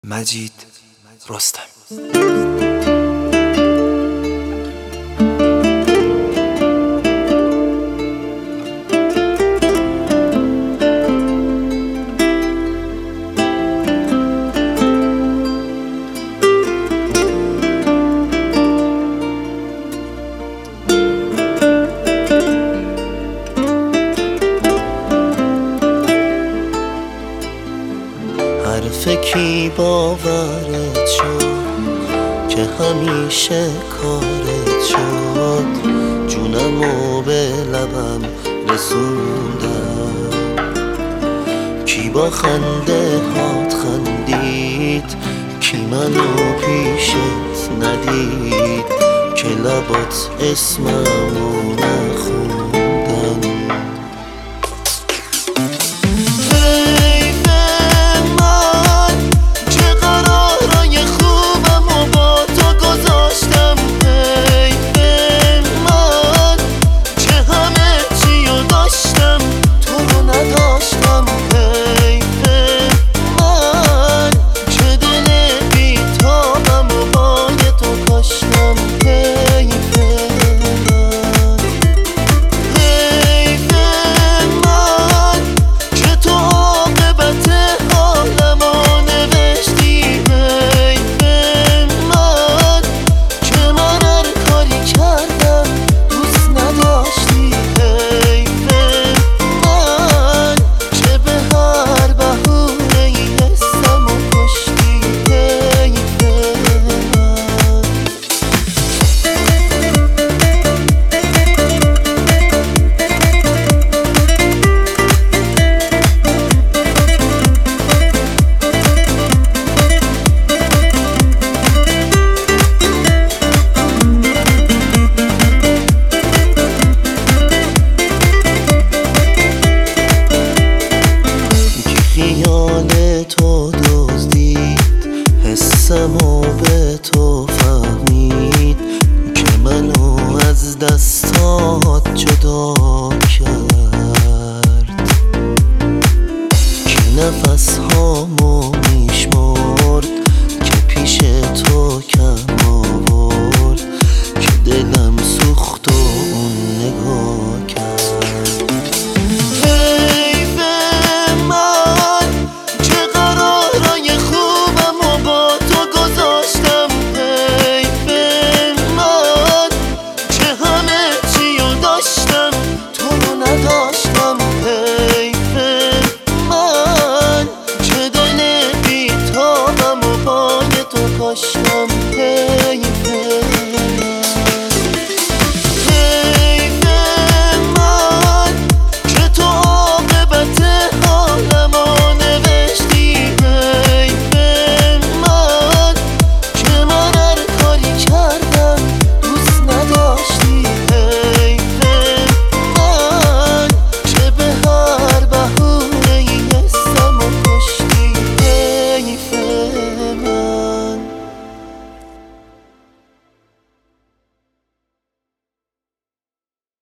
مجید رستم. حرف کی باورت شد که همیشه کارت شد، جونمو به لبم رسوندم. کی با خنده هات خندید، کی منو پیشت ندید، که لبات اسممو نخوندن. خیال تو دزدید، حسمو به تو فهمید، که منو از دستات جدا کرد. که نفس هامو میشمرد، که پیش تو کم آورد، که دلم سوخت و اون نگاه کرد. کاشتم حیف